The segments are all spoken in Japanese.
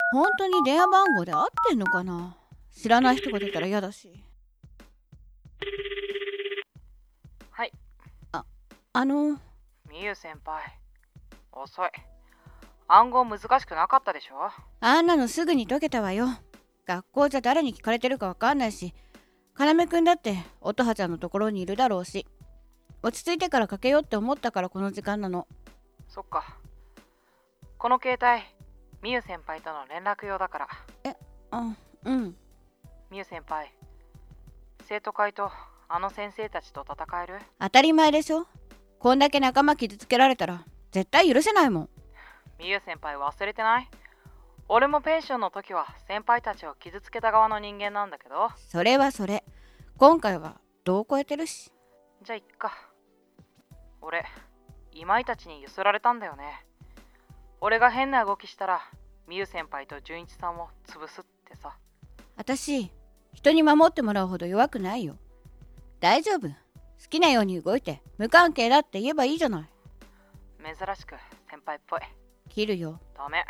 本当に電話番号で合ってんのかな。知らない人が出たら嫌だし。 はい。みゆ先輩、遅い。暗号難しくなかったでしょ。 あんなのすぐに解けたわよ。学校じゃ誰に聞かれてるかわかんないし、要くんだって乙葉ちゃんのところにいるだろうし、落ち着いてからかけようって思ったからこの時間なの。 そっか。この携帯、みゆ先輩との連絡用だから。 うん。 みゆ先輩、生徒会とあの先生たちと戦える？ 当たり前でしょ。こんだけ仲間傷つけられたら絶対許せないもん。 みゆ先輩忘れてない？俺もペンションの時は先輩たちを傷つけた側の人間なんだけど。 それはそれ。今回は度を超えてるし。 じゃあいっか。俺、今井たちにゆすられたんだよね。俺が変な動きしたらみゆ先輩と純一さんを潰すってさ。 私、人に守ってもらうほど弱くないよ。大丈夫。好きなように動いて無関係だって言えばいいじゃない。 珍しく先輩っぽい。 切るよ。 ダメ。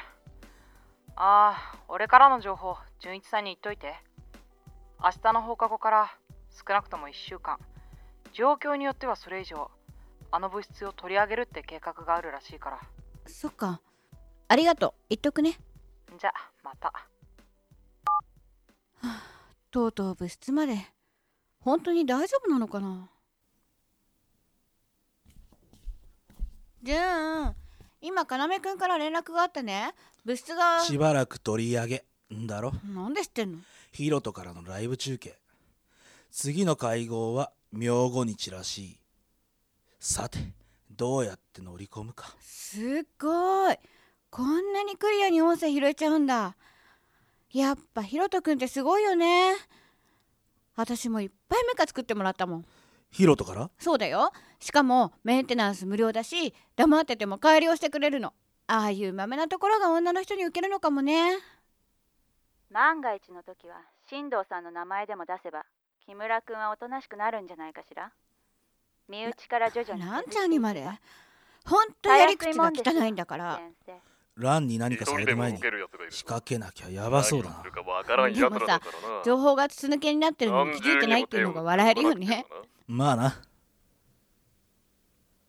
俺からの情報純一さんに言っといて。明日の放課後から少なくとも1週間、状況によってはそれ以上、あの物質を取り上げるって計画があるらしいから。 そっか。ありがとう。言っとくね。 じゃまた。 とうとう物質まで。本当に大丈夫なのかな。じゃあ今要くんから連絡があってね。物質がしばらく取り上げんだろ。 なんで知ってんの？ ヒロトからのライブ中継。次の会合は明後日らしい。さてどうやって乗り込むか。 すっごい。こんなにクリアに音声拾えちゃうんだ。やっぱヒロトくんってすごいよね。私もいっぱいメカ作ってもらったもん。 ヒロトから？ そうだよ。しかもメンテナンス無料だし、黙ってても改良してくれるの。ああいうマメなところが女の人に受けるのかもね。 万が一の時は進藤さんの名前でも出せば木村くんはおとなしくなるんじゃないかしら。身内から徐々になんちゃんにまで。ほんとやり口が汚いんだから。 ランに何かされる前に仕掛けなきゃやばそうだな。 でもさ、情報が筒抜けになってるのに気づいてないっていうのが笑えるよね。 まあな。